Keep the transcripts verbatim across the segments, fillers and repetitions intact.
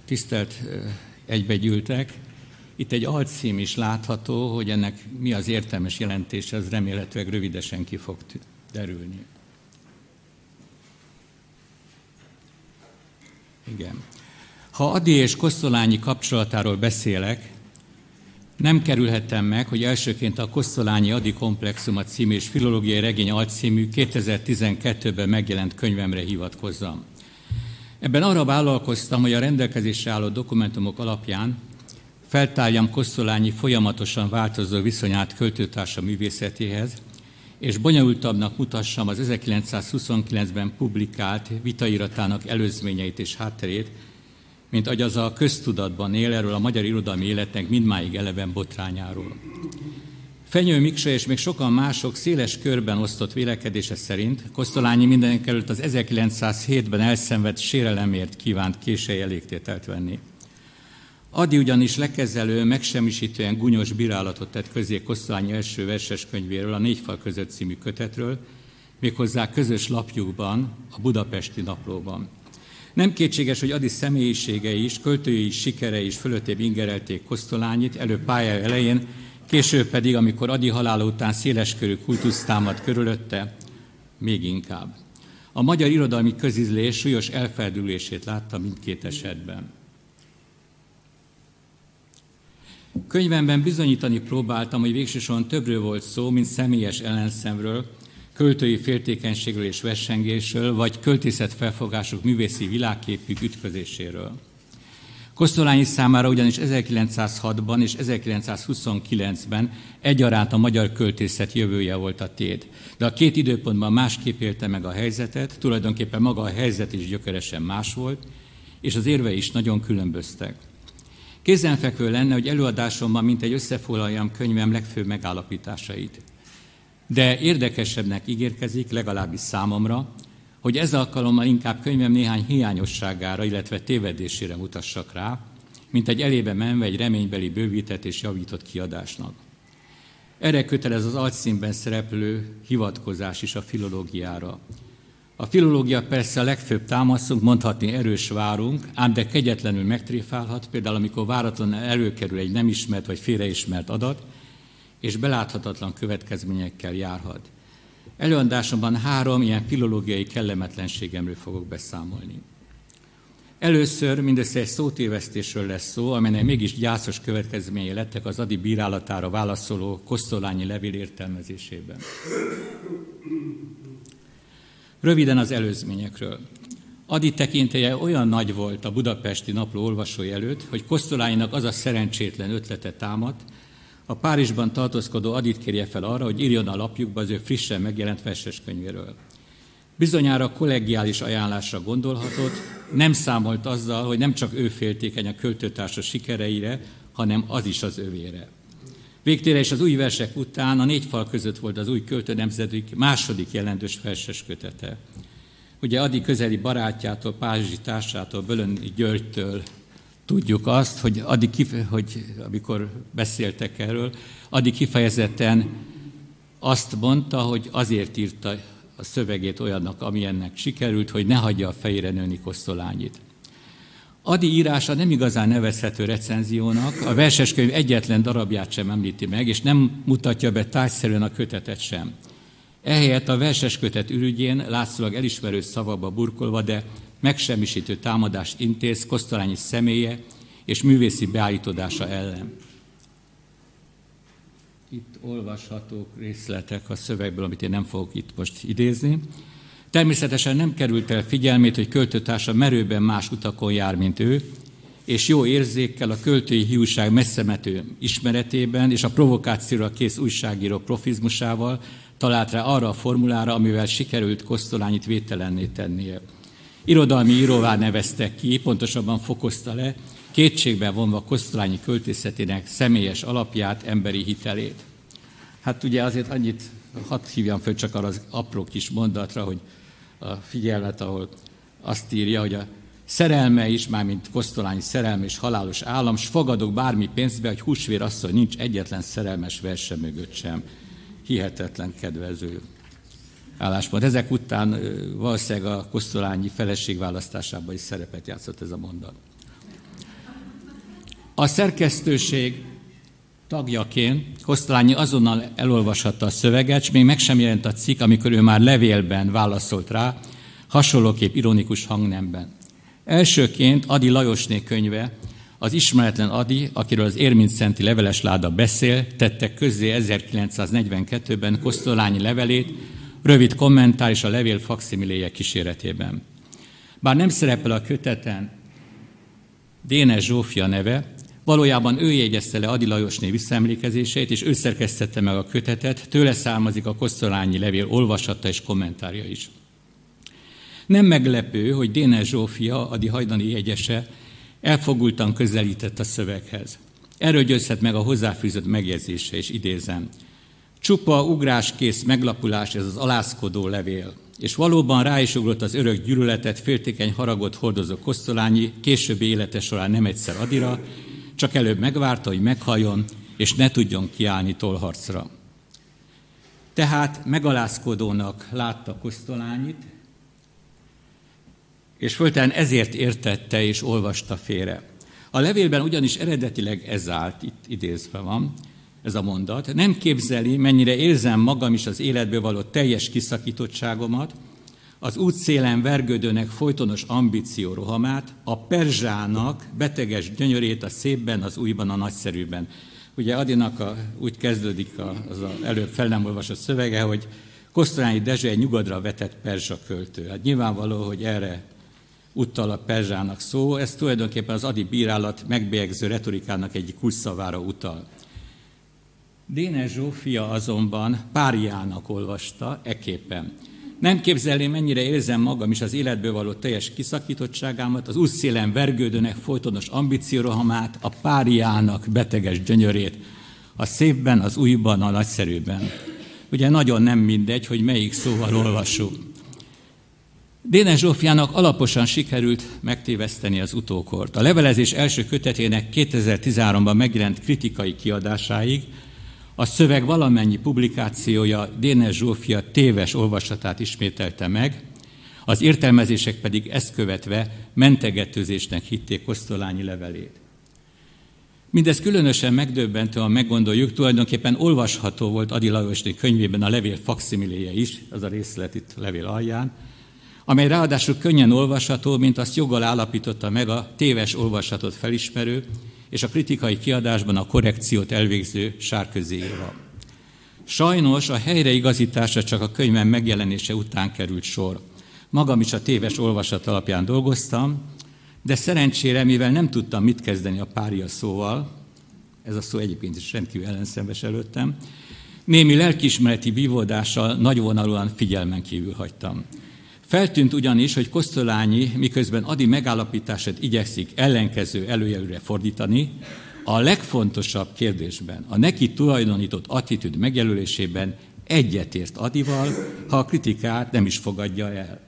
tisztelt egybegyűltek, itt egy alcím is látható, hogy ennek mi az értelmes jelentése, az remélhetőleg rövidesen ki fog derülni. Igen. Ha Ady és Kosztolányi kapcsolatáról beszélek, nem kerülhettem meg, hogy elsőként a Kosztolányi-Ady komplexuma című és filológiai regény alcímű kétezer-tizenkettőben megjelent könyvemre hivatkozzam. Ebben arra vállalkoztam, hogy a rendelkezésre álló dokumentumok alapján feltárjam Kosztolányi folyamatosan változó viszonyát költőtársa művészetéhez, és bonyolultabbnak mutassam az ezerkilencszázhuszonkilencben publikált vitairatának előzményeit és hátterét, mint ahogy az a köztudatban él erről a magyar irodalmi életnek mindmáig eleven botrányáról. Fenyő Miksa és még sokan mások széles körben osztott vélekedése szerint Kosztolányi mindenekelőtt az ezerkilencszázhétben elszenvedt sérelemért kívánt késői elégtételt venni. Ady ugyanis lekezelő, megsemmisítően gúnyos bírálatot tett közé Kosztolányi első verseskönyvéről, a Négy fal között című kötetről, méghozzá közös lapjukban, a Budapesti Naplóban. Nem kétséges, hogy Ady személyiségei is, költői sikerei is fölöttébb ingerelték Kosztolányit, előbb pályája elején, később pedig, amikor Ady halála után széleskörű kultusz támad körülötte, még inkább. A magyar irodalmi közizlés súlyos elferdülését látta mindkét esetben. Könyvemben bizonyítani próbáltam, hogy végsősorban többről volt szó, mint személyes ellenszemről, költői féltékenységről és versengésről, vagy költészetfelfogások művészi világképük ütközéséről. Kosztolányi számára ugyanis ezerkilencszázhatban és ezerkilencszázhuszonkilencben egyaránt a magyar költészet jövője volt a tét. De a két időpontban másképp élte meg a helyzetet, tulajdonképpen maga a helyzet is gyökeresen más volt, és az érvei is nagyon különböztek. Kézenfekvő lenne, hogy előadásomban mintegy összefoglaljam könyvem legfőbb megállapításait. De érdekesebbnek ígérkezik, legalábbis számomra, hogy ez alkalommal inkább könyvem néhány hiányosságára, illetve tévedésére mutassak rá, mint egy elébe menve egy reménybeli bővített és javított kiadásnak. Erre kötelez az alcímben szereplő hivatkozás is a filológiára. A filológia persze a legfőbb támaszunk, mondhatni erős várunk, ám de kegyetlenül megtréfálhat, például amikor váratlanul előkerül egy nem ismert vagy félreismert adat, és beláthatatlan következményekkel járhat. Előadásomban három ilyen filológiai kellemetlenségemről fogok beszámolni. Először mindössze egy szótévesztésről lesz szó, amelynek mégis gyászos következményei lettek az Ady bírálatára válaszoló Kosztolányi levél értelmezésében. Röviden az előzményekről. Ady tekintélye olyan nagy volt a Budapesti Napló olvasói előtt, hogy Kosztolányinak az a szerencsétlen ötlete támadt, a Párizsban tartózkodó Adyt kérje fel arra, hogy írjon a lapjukba az ő frissen megjelent verseskönyvéről. Bizonyára kollegiális ajánlásra gondolhatott, nem számolt azzal, hogy nem csak ő féltékeny a költőtársa sikereire, hanem az is az övére. Végtére is az új versek után a Négy fal között volt az új költőnemzedik második jelentős verses kötete. Ugye Ady közeli barátjától, párizsi társától, Bölöni Györgytől tudjuk azt, hogy, Ady kife- hogy amikor beszéltek erről, Ady kifejezetten azt mondta, hogy azért írta a szövegét olyannak, amilyennek sikerült, hogy ne hagyja a fejére nőni Kosztolányit. Ady írása nem igazán nevezhető recenziónak, a verseskönyv egyetlen darabját sem említi meg, és nem mutatja be tárgyszerűen a kötetet sem. Ehelyett a verseskötet ürügyén látszólag elismerő szavakba burkolva, de megsemmisítő támadást intéz Kosztolányi személye és művészi beállítódása ellen. Itt olvashatók részletek a szövegből, amit én nem fogok itt most idézni. Természetesen nem került el figyelmét, hogy költőtársa merőben más utakon jár, mint ő, és jó érzékkel a költői hiúság messzemető ismeretében és a provokációra kész újságíró profizmusával talált rá arra a formulára, amivel sikerült Kosztolányit védtelenné tennie. Irodalmi íróvá nevezte ki, pontosabban fokozta le, kétségbe vonva Kosztolányi költészetének személyes alapját, emberi hitelét. Hát ugye azért annyit hadd hívjam föl csak arra az apró kis mondatra, hogy a figyelmet, ahol azt írja, hogy a szerelme is, mármint Kosztolányi szerelme és halálos állam, s fogadok bármi pénzbe, hogy húsvér asszony nincs egyetlen szerelmes verse mögött sem. Hihetetlen kedvező álláspont. Ezek után valószínűleg a Kosztolányi feleség választásában is szerepet játszott ez a mondat. A szerkesztőség tagjaként Kosztolányi azonnal elolvashatta a szöveget, és még meg sem jelent a cikk, amikor ő már levélben válaszolt rá, hasonlóképp ironikus hangnemben. Elsőként Ady Lajosné könyve, az Ismeretlen Ady, akiről az Érminszenti levelesláda beszél, tette közzé ezerkilencszáznegyvenkettőben Kosztolányi levelét, rövid kommentár és a levél fakszimiléje kíséretében. Bár nem szerepel a köteten Dénes Zsófia neve, valójában ő jegyezte le Ady Lajosné visszaemlékezéseit, és ő szerkesztette meg a kötetet, tőle származik a Kosztolányi levél olvasata és kommentárja is. Nem meglepő, hogy Dénes Zsófia, Ady hajdani jegyese, elfogultan közelített a szöveghez. Erről győzhet meg a hozzáfűzött megjegyzése, és idézem. Csupa ugráskész meglapulás ez az alázkodó levél, és valóban rá is ugrott az örök gyűlöletet, féltékeny haragot hordozó Kosztolányi későbbi élete során nem egyszer Adyra, csak előbb megvárta, hogy meghalljon, és ne tudjon kiállni tollharcra. Tehát megalázkodónak látta Kosztolányit, és föltelen ezért értette és olvasta félre. A levélben ugyanis eredetileg ez állt, itt idézve van, ez a mondat. Nem képzeli, mennyire érzem magam is az életből való teljes kiszakítottságomat, az útszélen vergődőnek folytonos ambíció rohamát, a perzsának beteges gyönyörét a szépben, az újban, a nagyszerűben. Ugye Adynak a, úgy kezdődik a, az a előbb fel nem olvasott szövege, hogy Kosztolányi Dezső egy nyugodra vetett perzsa költő. Hát nyilvánvaló, hogy erre utal a perzsának szó, ez tulajdonképpen az Ady bírálat megbélyegző retorikának egyik kulcsszavára utal. Dénes Zsófia azonban páriának olvasta ekképpen. Nem képzelni, mennyire érzem magam is az életből való teljes kiszakítottságámat, az útszélen vergődőnek folytonos ambíciórohamát, a páriának beteges gyönyörét, a szépben, az újban, a nagyszerűben. Ugye nagyon nem mindegy, hogy melyik szóval olvassuk. Dénes Zsófiának alaposan sikerült megtéveszteni az utókort. A levelezés első kötetének kétezer-tizenháromban megjelent kritikai kiadásáig a szöveg valamennyi publikációja Dénes Zsófia téves olvasatát ismételte meg, az értelmezések pedig ezt követve mentegetőzésnek hitték Kosztolányi levelét. Mindez különösen megdöbbentő, ha meggondoljuk, tulajdonképpen olvasható volt Ady Lajosné könyvében a levél fakszimiléje is, az a részlet itt a levél alján, amely ráadásul könnyen olvasható, mint azt joggal állapította meg a téves olvasatot felismerő, és a kritikai kiadásban a korrekciót elvégző Sárközi Éva. Sajnos a helyreigazításra csak a könyvem megjelenése után került sor. Magam is a téves olvasat alapján dolgoztam, de szerencsére, mivel nem tudtam mit kezdeni a pária szóval, ez a szó egyébként is rendkívül ellenszenves előttem, némi lelkiismereti vívódással nagyvonalúan figyelmen kívül hagytam. Feltűnt ugyanis, hogy Kosztolányi, miközben Ady megállapítását igyekszik ellenkező előjelűre fordítani, a legfontosabb kérdésben, a neki tulajdonított attitűd megjelölésében egyetért Adyval, ha a kritikát nem is fogadja el.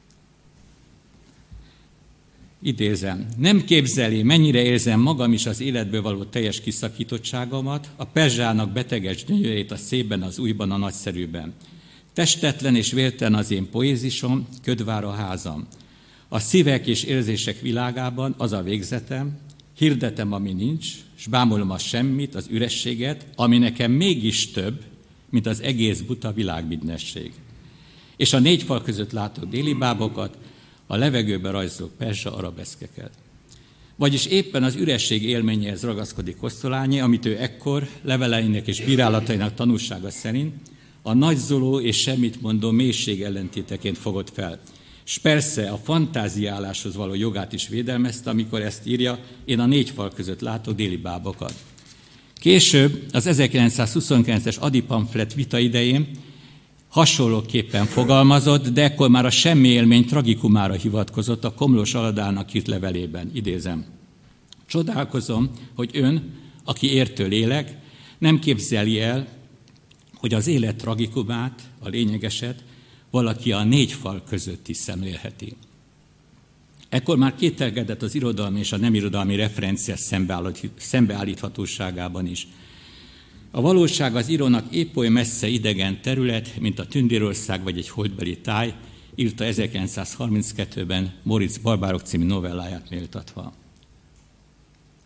Idézem, nem képzeli, mennyire érzem magam is az életből való teljes kiszakítottságomat, a perzsának beteges gyönyörét a szépben, az újban, a nagyszerűben. Testetlen és vértelen az én poézisom, köd vár a házam. A szívek és érzések világában az a végzetem, hirdetem, ami nincs, s bámulom a semmit, az ürességet, ami nekem mégis több, mint az egész buta világmindenség. És a négy fal között látok déli bábokat, a levegőben rajzoló perzsa arabeszkeket. Vagyis éppen az üresség élményéhez ragaszkodik Kosztolányi, amit ő ekkor leveleinek és bírálatainak tanúsága szerint a nagyzoló és semmit mondó mélység ellentéteként fogott fel. És persze a fantáziáláshoz való jogát is védelmezte, amikor ezt írja, én a négy fal között látok déli bábokat. Később az ezerkilencszázhuszonkilences Ady pamflet vita idején hasonlóképpen fogalmazott, de ekkor már a semmi élmény tragikumára hivatkozott a Komlós Aladának írt levelében. Idézem. Csodálkozom, hogy ön, aki értő lélek, nem képzeli el, hogy az élet tragikumát, a lényegeset valaki a négy fal között is szemlélheti. Ekkor már kételkedett az irodalmi és a nem irodalmi referencia szembeállíthatóságában is. A valóság az írónak épp oly messze idegen terület, mint a Tündérország vagy egy holdbeli táj, írta ezerkilencszázharminckettőben Moritz Barbárok című novelláját méltatva.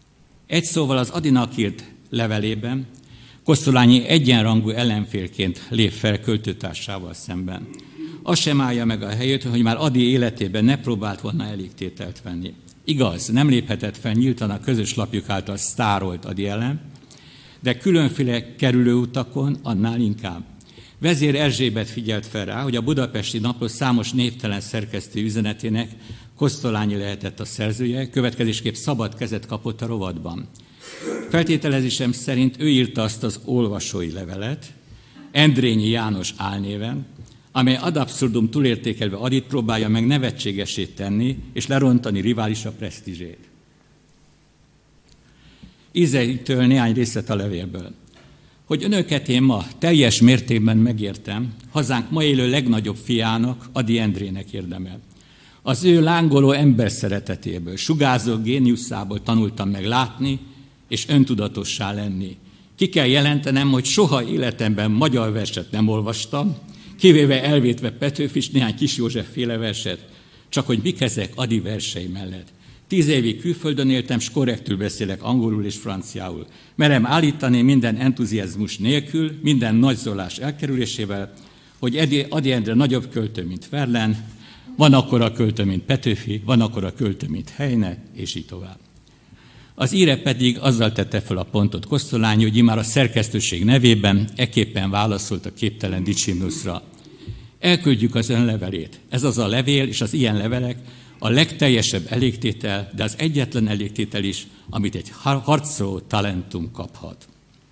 Egy szóval az Adinak írt levelében Kosztolányi egyenrangú ellenfélként lép fel költőtársával szemben. Az sem állja meg a helyét, hogy már Ady életében ne próbált volna elégtételt venni. Igaz, nem léphetett fel nyíltan a közös lapjuk által sztárolt Ady ellen, de különféle kerülőutakon annál inkább. Vezér Erzsébet figyelt fel rá, hogy a Budapesti Napló számos névtelen szerkesztő üzenetének Kosztolányi lehetett a szerzője, következésképp szabad kezet kapott a rovatban. Feltételezésem szerint ő írta azt az olvasói levelet, Endrényi János álnéven, amely ad abszurdum túlértékelve Adyt próbálja meg nevetségesé tenni és lerontani riválisa presztízsét. Ízeitől néhány részlet a levélből. Hogy önöket én ma teljes mértékben megértem, hazánk ma élő legnagyobb fiának, Ady Endrének érdemel. Az ő lángoló ember szeretetéből, sugárzó géniuszából tanultam meg látni és öntudatossá lenni. Ki kell jelentenem, hogy soha életemben magyar verset nem olvastam, kivéve elvétve Petőfi és néhány Kis József féle verset, csak hogy mik ezek Ady versei mellett. Tíz évig külföldön éltem, s korrektül beszélek angolul és franciául. Merem állítani minden entuziazmus nélkül, minden nagyzolás elkerülésével, hogy Ady Endre nagyobb költő, mint Verlaine, van akkora költő, mint Petőfi, van akkora költő, mint Heine, és így tovább. Az íre pedig azzal tette fel a pontot Kosztolányi, hogy immár a szerkesztőség nevében ekképpen válaszolt a képtelen Dicsimnuszra. Elküldjük az önlevelét. Ez az a levél és az ilyen levelek a legteljesebb elégtétel, de az egyetlen elégtétel is, amit egy harcoló talentum kaphat.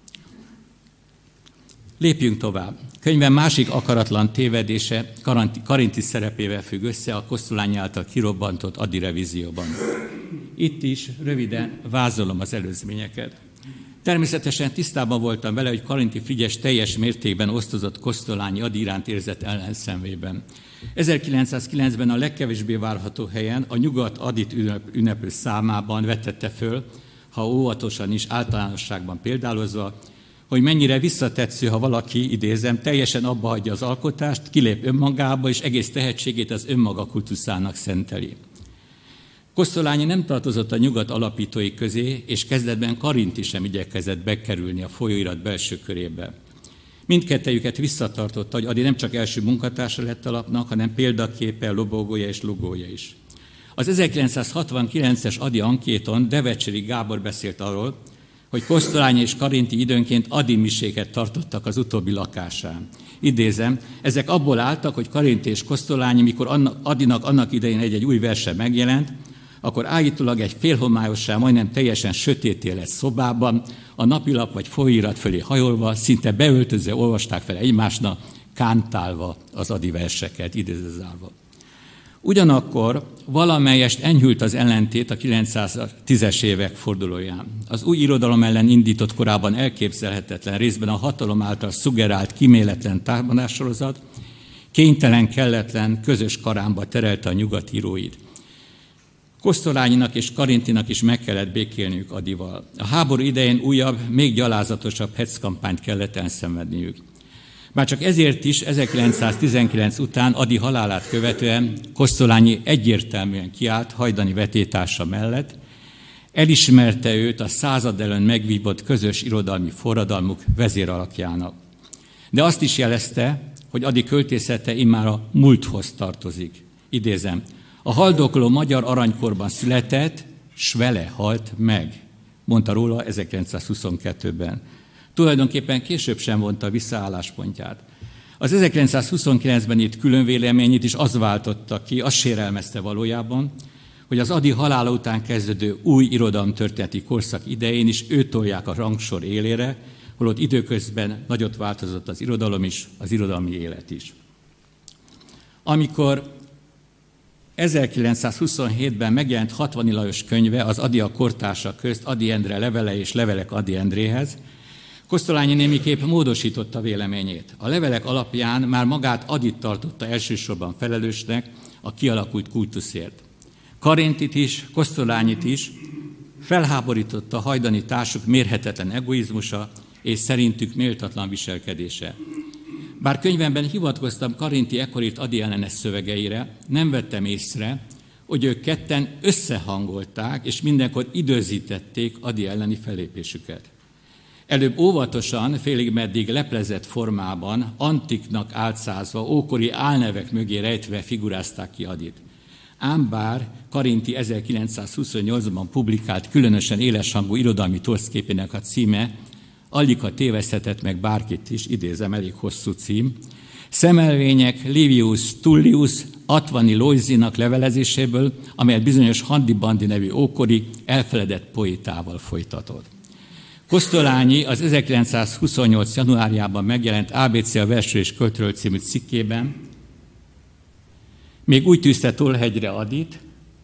Lépjünk tovább. Könyvem másik akaratlan tévedése Karinthy szerepével függ össze a Kosztolányi által kirobbantott Ady revízióban. Itt is röviden vázolom az előzményeket. Természetesen tisztában voltam vele, hogy Karinthy Frigyes teljes mértékben osztozott Kosztolányi Ady iránt érzett ellenszenvében. ezerkilencszázkilencben a legkevésbé várható helyen a Nyugat Adyt ünneplő számában vetette föl, ha óvatosan is általánosságban példálozva, hogy mennyire visszatetsző, ha valaki, idézem, teljesen abba hagyja az alkotást, kilép önmagába, és egész tehetségét az önmaga kultuszának szenteli. Kosztolányi nem tartozott a Nyugat alapítói közé, és kezdetben Karinthy sem igyekezett bekerülni a folyóirat belső körébe. Mindkettejüket visszatartotta, hogy Ady nem csak első munkatársa lett a lapnak, hanem példaképe, lobogója és logója is. Az ezerkilencszázhatvankilences Ady ankéton Devecseri Gábor beszélt arról, hogy Kosztolányi és Karinthy időnként Ady miséket tartottak az utóbbi lakásán. Idézem, ezek abból álltak, hogy Karinthy és Kosztolányi, mikor Adynak annak idején egy-egy új verse megjelent, akkor állítólag egy félhomályossá, majdnem teljesen sötété lett szobában, a napilap vagy folyóirat fölé hajolva, szinte beöltözve olvasták fel egymásnak, kántálva az Ady verseket, idézőzárva. Ugyanakkor valamelyest enyhült az ellentét a kilencszáztízes évek fordulóján. Az új irodalom ellen indított korábban elképzelhetetlen, részben a hatalom által szuggerált kíméletlen támadássorozat kénytelen, kelletlen, közös karámba terelte a nyugat íróit. Kosztolányinak és Karinthynak is meg kellett békélniük Adyval. A háború idején újabb, még gyalázatosabb hetzkampányt kellett elszenvedniük. Már csak ezért is ezerkilencszáztizenkilenc után Ady halálát követően Kosztolányi egyértelműen kiállt hajdani vetétársa mellett, elismerte őt a század előn megvívott közös irodalmi forradalmuk vezéralakjának. De azt is jelezte, hogy Ady költészete immár a múlthoz tartozik. Idézem, a haldokló magyar aranykorban született, s vele halt meg, mondta róla ezerkilencszázhuszonkettőben. Tulajdonképpen később sem vonta vissza álláspontját. Az ezerkilencszázhuszonkilencben írt különvéleményét is az váltotta ki, az sérelmezte valójában, hogy az Ady halála után kezdődő új irodalomtörténeti korszak idején is őt tolják a rangsor élére, holott időközben nagyot változott az irodalom is, az irodalmi élet is. Amikor ezerkilencszázhuszonhétben megjelent Hatvani Lajos könyve az Ady a kortársak közt, Ady Endre levele és levelek Ady Endréhez, Kosztolányi némiképp módosította véleményét. A levelek alapján már magát Adyt tartotta elsősorban felelősnek a kialakult kultuszért. Karinthyt is, Kosztolányit is felháborította a hajdani társuk mérhetetlen egoizmusa és szerintük méltatlan viselkedése. Bár könyvemben hivatkoztam Karinthy ekkor írt Ady ellenes szövegeire, nem vettem észre, hogy ők ketten összehangolták, és mindenkor időzítették Ady elleni fellépésüket. Előbb óvatosan, félig meddig leplezett formában, antiknak álcázva, ókori álnevek mögé rejtve figurázták ki Adyt. Ám bár Karinthy ezerkilencszázhuszonnyolcban publikált különösen éleshangú irodalmi torszképének a címe alig téveszthetett meg bárkit is, idézem, elég hosszú cím, szemelvények Livius Tullius Atvani Loizinak levelezéséből, amelyet bizonyos Handi Bandi nevű ókori, elfeledett poétával folytatott. Kosztolányi az ezerkilencszázhuszonnyolc. januárjában megjelent á bé cé a versről és költőről című cikkében még úgy tűzte tollhegyre Adyt,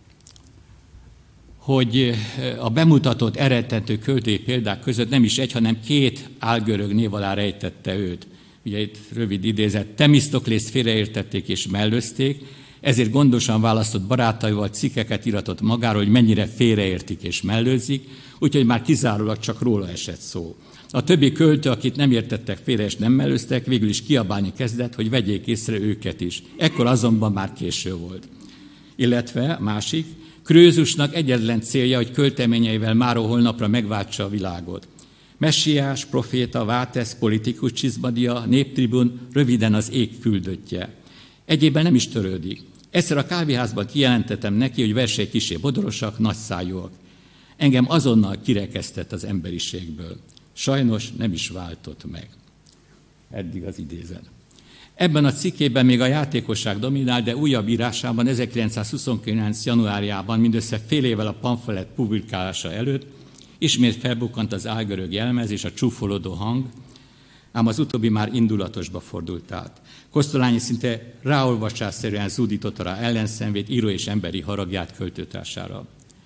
hogy a bemutatott eredető költői példák között nem is egy, hanem két álgörög név alá rejtette őt. Ugye itt rövid idézet, Themisztoklészt félreértették és mellőzték, ezért gondosan választott barátaival cikkeket iratott magáról, hogy mennyire félreértik és mellőzik, úgyhogy már kizárólag csak róla esett szó. A többi költő, akit nem értettek félre és nem mellőztek, végül is kiabálni kezdett, hogy vegyék észre őket is. Ekkor azonban már késő volt. Illetve másik, Krőzusnak egyetlen célja, hogy költeményeivel máról holnapra megváltsa a világot. Messiás, proféta, vátesz, politikus, csizmadia, néptribun, röviden az ég küldöttje. Egyébben nem is törődik. Egyszer a kávéházban kijelentettem neki, hogy versei kissé bodorosak, nagyszájúak. Engem azonnal kirekesztett az emberiségből. Sajnos nem is váltott meg. Eddig az idézet. Ebben a cikkében még a játékosság dominál, de újabb írásában ezerkilencszázhuszonkilenc. januárjában, mindössze fél évvel a pamflet publikálása előtt, ismét felbukkant az álgörög jelmez és a csúfolódó hang, ám az utóbbi már indulatosba fordult át. Kosztolányi szinte ráolvasásszerűen zúdította rá ellenszenvét, író és emberi haragját költőtársára.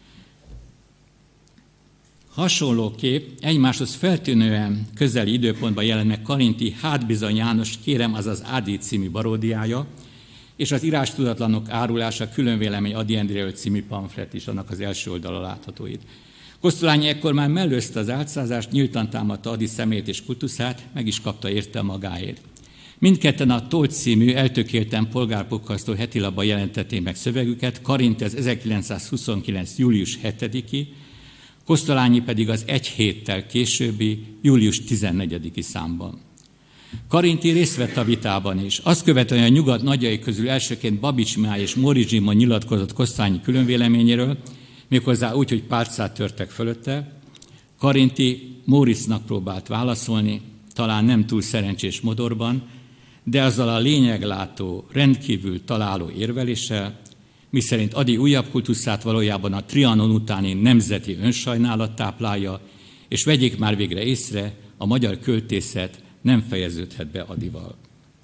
Hasonló kép egymáshoz feltűnően közeli időpontban jelent meg Karinthy Hát bizony János Kérem, azaz Ady című paródiája, és az írástudatlanok árulása különvélemény Ady Endréről című pamflet is, annak az első oldala látható itt. Kosztolányi ekkor már mellőzte az álcázást, nyíltan támadta Ady személyét és kultuszát, meg is kapta érte magáét. Mindketten a Tóth című eltökélten polgárpukkasztó hetilapban jelentették meg szövegüket, Karinthy az ezerkilencszázhuszonkilenc. július hetediki, Kosztolányi pedig az egy héttel későbbi július tizennegyediki számban. Karinthy részt vett a vitában is. Azt követően a nyugat nagyjai közül elsőként Babits Mihály és Móricz Zsigmond nyilatkozott Kosztolányi különvéleményéről, méghozzá úgy, hogy pálcát törtek fölötte. Karinthy Móricznak próbált válaszolni, talán nem túl szerencsés modorban, de azzal a lényeglátó, rendkívül találó érveléssel, miszerint Ady újabb kultuszát valójában a Trianon utáni nemzeti önsajnálat táplálja, és vegyék már végre észre, a magyar költészet nem fejeződhet be Adyval.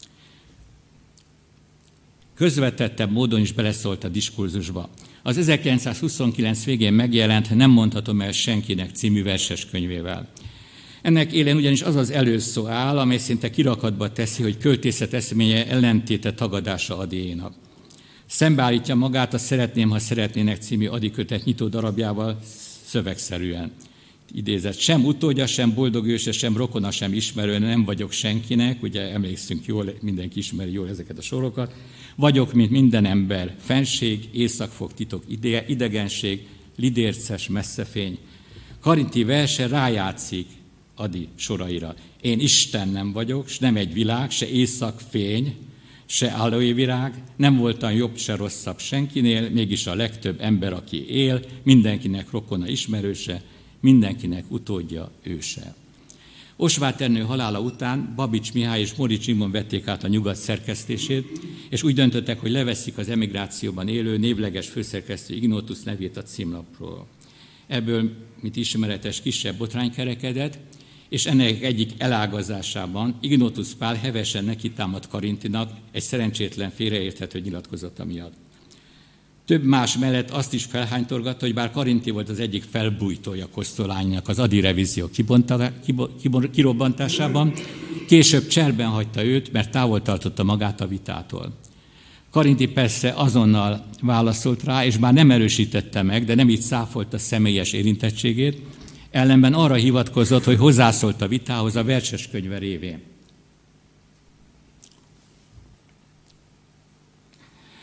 Közvetettebb módon is beleszólt a diskurzusba. Az ezerkilencszázhuszonkilenc végén megjelent Nem mondhatom el senkinek című verses könyvével. Ennek élén ugyanis az az előszó áll, amely szinte kirakatba teszi, hogy költészet eszménye ellentéte tagadása Adyénak. Szembeállítja magát a Szeretném, ha szeretnének című Ady kötet nyitó darabjával szövegszerűen. Idézett, sem utódja, sem boldog őse, sem rokona, sem ismerő, nem vagyok senkinek, ugye emlékszünk jól, mindenki ismeri jól ezeket a sorokat. Vagyok, mint minden ember, fenség, éjszakfog, titok, ide, idegenség, lidérces, messzefény. Karinthy verse rájátszik Ady soraira. Én Isten nem vagyok, s nem egy világ, se éjszakfény, se aloevirág, nem voltam jobb, se rosszabb senkinél, mégis a legtöbb ember, aki él, mindenkinek rokona ismerőse, mindenkinek utódja őse. Osváth Ernő halála után Babits Mihály és Móricz Zsigmond vették át a nyugat szerkesztését, és úgy döntöttek, hogy leveszik az emigrációban élő névleges főszerkesztő Ignótusz nevét a címlapról. Ebből, mint ismeretes, kisebb botrány kerekedett, és ennek egyik elágazásában Ignótusz Pál hevesen nekitámadt Karinthynak egy szerencsétlen félreérthető nyilatkozata miatt. Több más mellett azt is felhánytorgatta, hogy bár Karinthy volt az egyik felbújtója Kosztolányinak az Ady revízió kirobbantásában, később cserben hagyta őt, mert távol tartotta magát a vitától. Karinthy persze azonnal válaszolt rá, és bár nem erősítette meg, de nem így cáfolta személyes érintettségét, ellenben arra hivatkozott, hogy hozzászólt a vitához a verses könyve révén.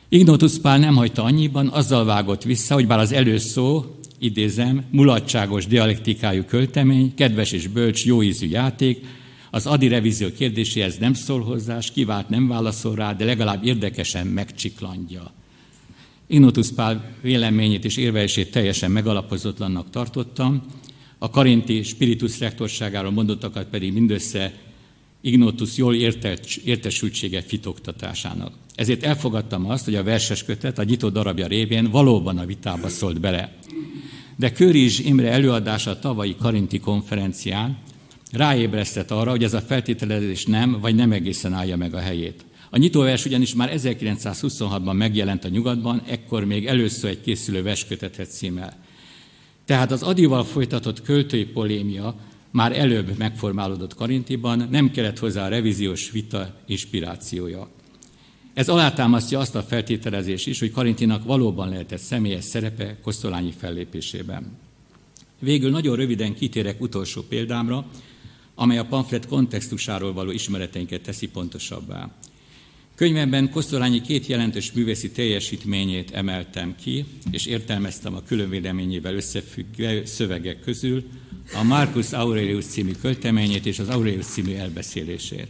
Ignotus Pál nem hagyta annyiban, azzal vágott vissza, hogy bár az előszó, idézem, mulatságos dialektikájú költemény, kedves és bölcs, jóízű játék, az adi revízió kérdéséhez nem szól hozzá, s kivált nem válaszol rá, de legalább érdekesen megcsiklandja. Ignotus Pál véleményét és érvelését teljesen megalapozatlannak tartottam, a karinti spiritus rektorságáról mondottakat pedig mindössze Ignotus jól értesültsége fitoktatásának. Ezért elfogadtam azt, hogy a verses kötet a nyitó darabja révén valóban a vitába szólt bele. De Kőrizs Imre előadása a tavalyi karinti konferencián ráébresztett arra, hogy ez a feltételezés nem, vagy nem egészen állja meg a helyét. A nyitóvers ugyanis már ezerkilencszázhuszonhatban megjelent a Nyugatban, ekkor még először egy készülő verskötetet címmel. Tehát az Adival folytatott költői polémia már előbb megformálódott Karintiban, nem kellett hozzá a revíziós vita inspirációja. Ez alátámasztja azt a feltételezést is, hogy Karintinak valóban lehetett személyes szerepe Kosztolányi fellépésében. Végül nagyon röviden kitérek utolsó példámra, amely a pamflet kontextusáról való ismereteinket teszi pontosabbá. Könyvemben Kosztolányi két jelentős művészi teljesítményét emeltem ki, és értelmeztem a különvéleményével összefüggő szövegek közül a Marcus Aurelius című költeményét és az Aurelius című elbeszélését.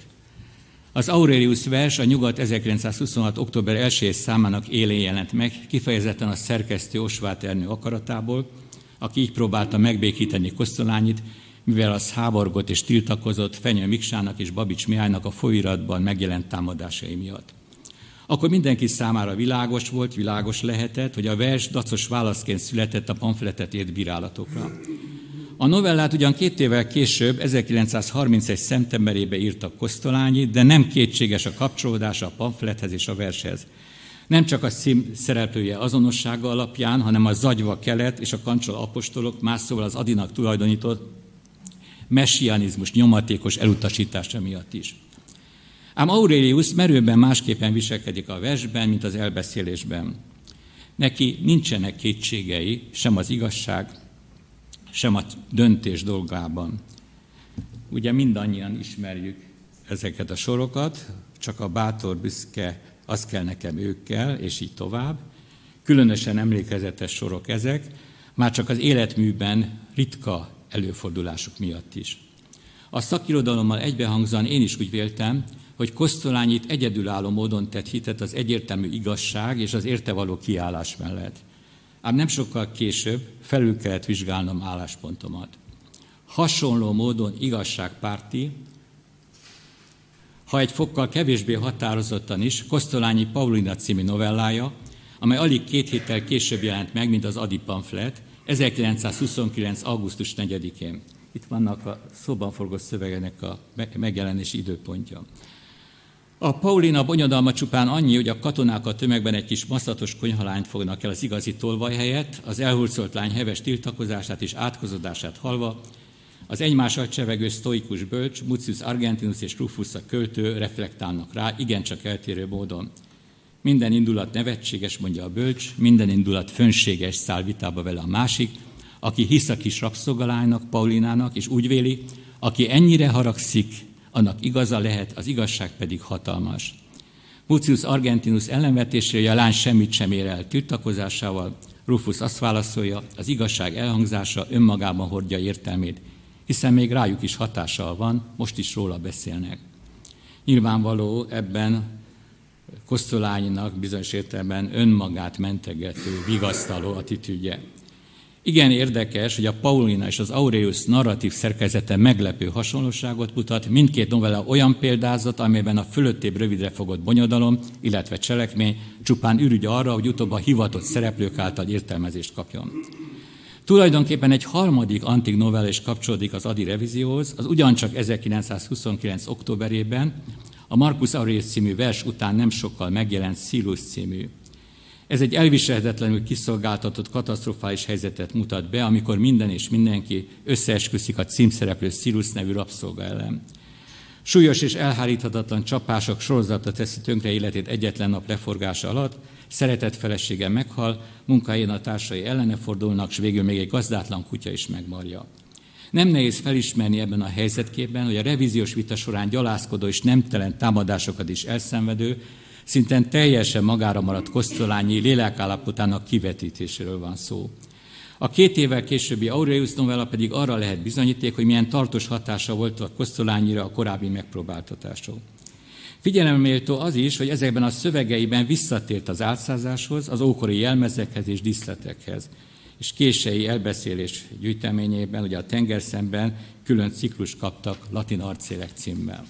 Az Aurelius vers a Nyugat ezerkilencszázhuszonhat. október elsejét számának élén jelent meg, kifejezetten a szerkesztő Osváth Ernő akaratából, aki így próbálta megbékíteni Kosztolányit, mivel az háborgott és tiltakozott Fenyő Miksának és Babics Mihálynak a folyóiratban megjelent támadásai miatt. Akkor mindenki számára világos volt, világos lehetett, hogy a vers dacos válaszként született a pamfletet ért bírálatokra. A novellát ugyan két évvel később, ezerkilencszázharmincegy. szeptemberében írta Kosztolányi, de nem kétséges a kapcsolódása a pamflethez és a vershez. Nem csak a cím szereplője azonossága alapján, hanem a Zagyva kelet és a Kancsal apostolok, más szóval az Adinak tulajdonított messianizmus nyomatékos elutasítása miatt is. Ám Aurelius merőben másképpen viselkedik a versben, mint az elbeszélésben. Neki nincsenek kétségei, sem az igazság, sem a döntés dolgában. Ugye mindannyian ismerjük ezeket a sorokat, csak a bátor, büszke, az kell nekem, ők kell, és így tovább. Különösen emlékezetes sorok ezek, már csak az életműben ritka előfordulások miatt is. A szakirodalommal egybehangzóan én is úgy véltem, hogy Kosztolányit egyedülálló módon tett hitet az egyértelmű igazság és az érte való kiállás mellett. Ám nem sokkal később felül kellett vizsgálnom álláspontomat. Hasonló módon igazságpárti, ha egy fokkal kevésbé határozottan is, Kosztolányi Paulina című novellája, amely alig két héttel később jelent meg, mint az Adi pamflet, ezerkilencszázhuszonkilenc. augusztus negyedikén. Itt vannak a szóban forgott szövegenek a megjelenési időpontja. A Paulina bonyodalma csupán annyi, hogy a katonák a tömegben egy kis masszatos konyhalányt fognak el az igazi tolvaj helyett, az elhurcolt lány heves tiltakozását és átkozódását hallva, az egymással csevegő sztoikus bölcs, Mutius Argentinus és Rufus a költő reflektálnak rá, igencsak eltérő módon. Minden indulat nevetséges, mondja a bölcs, minden indulat fönséges, száll vitába vele a másik, aki hisz a kis rabszolgalánynak, Paulinának, és úgy véli, aki ennyire haragszik, annak igaza lehet, az igazság pedig hatalmas. Mutius Argentinus ellenvetésére, hogy a lány semmit sem ér el tiltakozásával, Rufus azt válaszolja, az igazság elhangzása önmagában hordja értelmét, hiszen még rájuk is hatással van, most is róla beszélnek. Nyilvánvaló ebben Kosztolányinak bizonyos értelemben önmagát mentegető, vigasztaló attitűdje. Igen érdekes, hogy a Paulina és az Aurelius narratív szerkezete meglepő hasonlóságot mutat, mindkét novella olyan példázat, amelyben a fölöttébb rövidre fogott bonyodalom, illetve cselekmény csupán ürügy arra, hogy utóbb a hivatott szereplők által értelmezést kapjon. Tulajdonképpen egy harmadik antik novella is kapcsolódik az Adi revízióhoz, az ugyancsak ezerkilencszázhuszonkilenc. októberében, a Marcus Aurelius című vers után nem sokkal megjelent Szilus című. Ez egy elviselhetetlenül kiszolgáltatott katasztrofális helyzetet mutat be, amikor minden és mindenki összeesküszik a címszereplő Szilus nevű rabszolga ellen. Súlyos és elháríthatatlan csapások sorozata teszi tönkre életét egyetlen nap leforgása alatt, szeretett felesége meghal, munkahelyén a társai ellene fordulnak, s végül még egy gazdátlan kutya is megmarja. Nem nehéz felismerni ebben a helyzetképben, hogy a revíziós vita során gyalázkodó és nemtelen támadásokat is elszenvedő, Szinten teljesen magára maradt Kosztolányi lélekállapotának kivetítéséről van szó. A két évvel későbbi Aureus novella pedig arra lehet bizonyíték, hogy milyen tartós hatása volt a Kosztolányira a korábbi megpróbáltatások. Figyelemreméltó az is, hogy ezekben a szövegeiben visszatért az álcázáshoz, az ókori jelmezekhez és díszletekhez. És kései elbeszélés gyűjteményében, ugye a Tengerszemben külön ciklus kaptak latin arcélek címmel.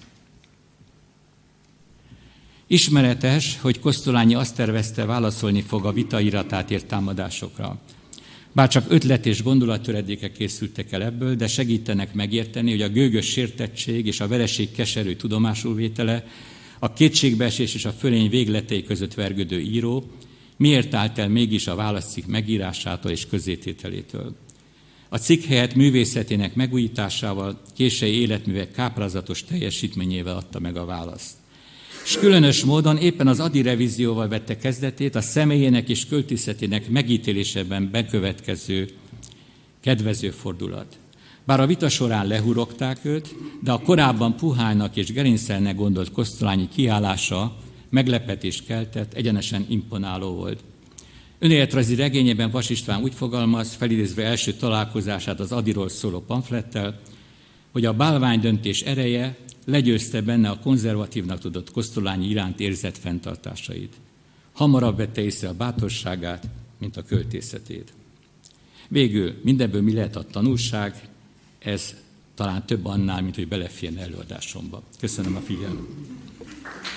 Ismeretes, hogy Kosztolányi azt tervezte, válaszolni fog a vitairatát ért támadásokra. Bár csak ötlet és gondolattöredékek készültek el ebből, de segítenek megérteni, hogy a gőgös sértettség és a vereség keserű tudomásul vétele, a kétségbeesés és a fölény végletei között vergődő író miért állt el mégis a válaszcikk megírásától és közzétételétől. A cikk helyett művészetének megújításával, késői életművek káprázatos teljesítményével adta meg a választ. És különös módon éppen az Ady revízióval vette kezdetét a személyének és költészetének megítélésében bekövetkező kedvező fordulat. Bár a vita során lehurogták őt, de a korábban puhának és gerincselnek gondolt Kosztolányi kiállása meglepetést keltett, egyenesen imponáló volt. Önéletrajzi regényében Vas István úgy fogalmaz, felidézve első találkozását az Adyról szóló pamflettel, hogy a bálványdöntés ereje legyőzte benne a konzervatívnak tudott Kosztolányi iránt érzett fenntartásait. Hamarabb vette észre a bátorságát, mint a költészetét. Végül mindebből mi lehet a tanulság? Ez talán több annál, mint hogy beleférne előadásomba. Köszönöm a figyelmet.